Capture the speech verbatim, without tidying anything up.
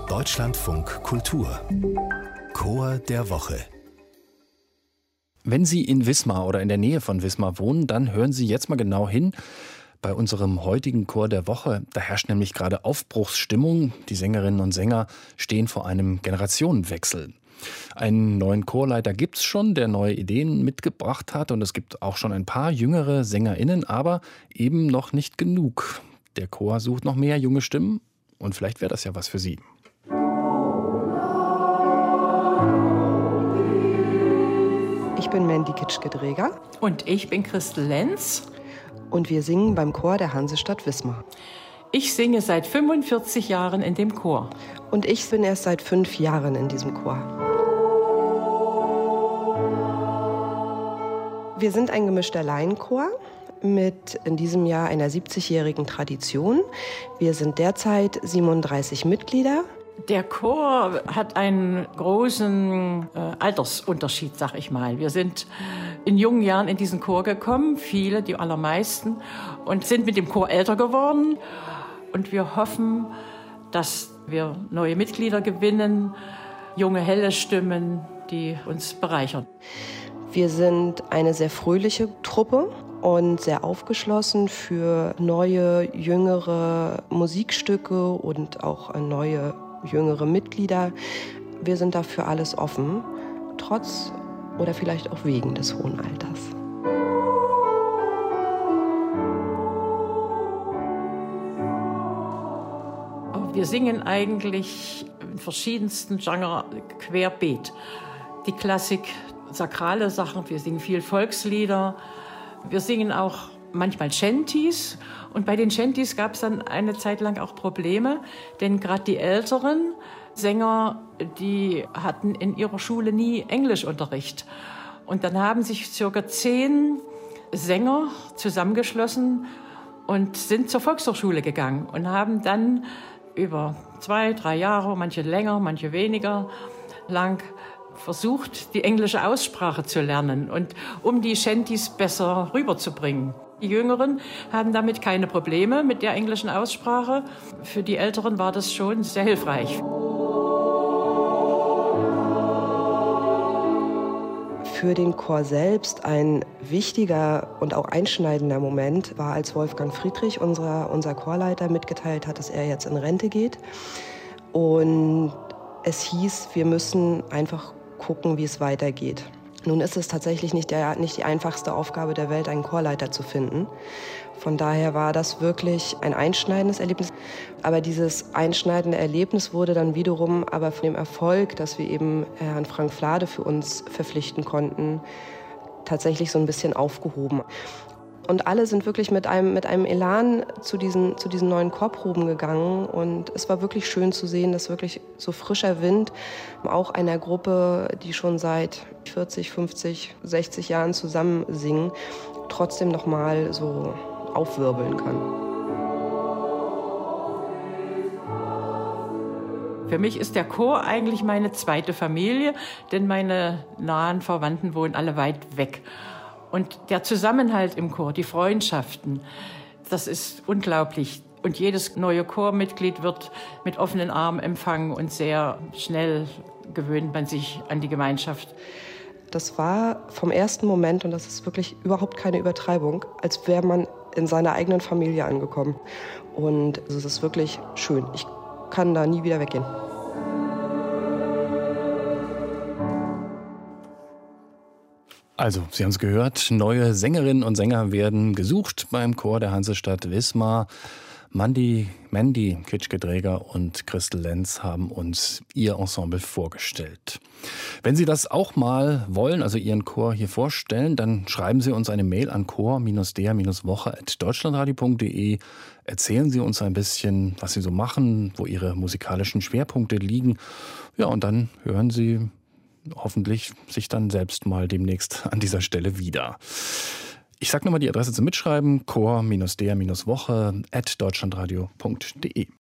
Deutschlandfunk Kultur Chor der Woche. Wenn Sie in Wismar oder in der Nähe von Wismar wohnen, dann hören Sie jetzt mal genau hin. Bei unserem heutigen Chor der Woche, da herrscht nämlich gerade Aufbruchsstimmung. Die Sängerinnen und Sänger stehen vor einem Generationenwechsel. Einen neuen Chorleiter gibt's schon, der neue Ideen mitgebracht hat. Und es gibt auch schon ein paar jüngere SängerInnen, aber eben noch nicht genug. Der Chor sucht noch mehr junge Stimmen und vielleicht wäre das ja was für Sie. Ich bin Mandy Kitschke-Dreger. Und ich bin Christel Lenz. Und wir singen beim Chor der Hansestadt Wismar. Ich singe seit fünfundvierzig Jahren in dem Chor. Und ich bin erst seit fünf Jahren in diesem Chor. Wir sind ein gemischter Laienchor mit in diesem Jahr einer siebzigjährigen Tradition. Wir sind derzeit siebenunddreißig Mitglieder. Der Chor hat einen großen äh, Altersunterschied, sag ich mal. Wir sind in jungen Jahren in diesen Chor gekommen, viele, die allermeisten, und sind mit dem Chor älter geworden. Und wir hoffen, dass wir neue Mitglieder gewinnen, junge, helle Stimmen, die uns bereichern. Wir sind eine sehr fröhliche Truppe und sehr aufgeschlossen für neue, jüngere Musikstücke und auch neue, jüngere Mitglieder. Wir sind dafür alles offen, trotz oder vielleicht auch wegen des hohen Alters. Wir singen eigentlich in verschiedensten Genres querbeet. Die Klassik, sakrale Sachen, wir singen viel Volkslieder. Wir singen auch manchmal Shanties. Und bei den Shanties gab es dann eine Zeit lang auch Probleme, denn gerade die älteren Sänger, die hatten in ihrer Schule nie Englischunterricht. Und dann haben sich circa zehn Sänger zusammengeschlossen und sind zur Volkshochschule gegangen und haben dann über zwei, drei Jahre, manche länger, manche weniger lang, versucht, die englische Aussprache zu lernen und um die Shanties besser rüberzubringen. Die Jüngeren haben damit keine Probleme mit der englischen Aussprache. Für die Älteren war das schon sehr hilfreich. Für den Chor selbst ein wichtiger und auch einschneidender Moment war, als Wolfgang Friedrich, unser, unser Chorleiter, mitgeteilt hat, dass er jetzt in Rente geht. Und es hieß, wir müssen einfach gucken, wie es weitergeht. Nun ist es tatsächlich nicht, der, nicht die einfachste Aufgabe der Welt, einen Chorleiter zu finden. Von daher war das wirklich ein einschneidendes Erlebnis. Aber dieses einschneidende Erlebnis wurde dann wiederum aber von dem Erfolg, dass wir eben Herrn Frank Flade für uns verpflichten konnten, tatsächlich so ein bisschen aufgehoben. Und alle sind wirklich mit einem, mit einem Elan zu diesen, zu diesen neuen Chorproben gegangen. Und es war wirklich schön zu sehen, dass wirklich so frischer Wind auch einer Gruppe, die schon seit vierzig, fünfzig, sechzig Jahren zusammen singen, trotzdem noch mal so aufwirbeln kann. Für mich ist der Chor eigentlich meine zweite Familie, denn meine nahen Verwandten wohnen alle weit weg. Und der Zusammenhalt im Chor, die Freundschaften, das ist unglaublich. Und jedes neue Chormitglied wird mit offenen Armen empfangen und sehr schnell gewöhnt man sich an die Gemeinschaft. Das war vom ersten Moment, und das ist wirklich überhaupt keine Übertreibung, als wäre man in seiner eigenen Familie angekommen. Und es ist wirklich schön. Ich kann da nie wieder weggehen. Also, Sie haben es gehört, neue Sängerinnen und Sänger werden gesucht beim Chor der Hansestadt Wismar. Mandy, Mandy Kitschke-Dreger und Christel Lenz haben uns ihr Ensemble vorgestellt. Wenn Sie das auch mal wollen, also Ihren Chor hier vorstellen, dann schreiben Sie uns eine Mail an chor der woche at deutschlandradio punkt de. Erzählen Sie uns ein bisschen, was Sie so machen, wo Ihre musikalischen Schwerpunkte liegen. Ja, und dann hören Sie hoffentlich sich dann selbst mal demnächst an dieser Stelle wieder. Ich sage nochmal die Adresse zum Mitschreiben, chor der woche at deutschlandradio punkt de.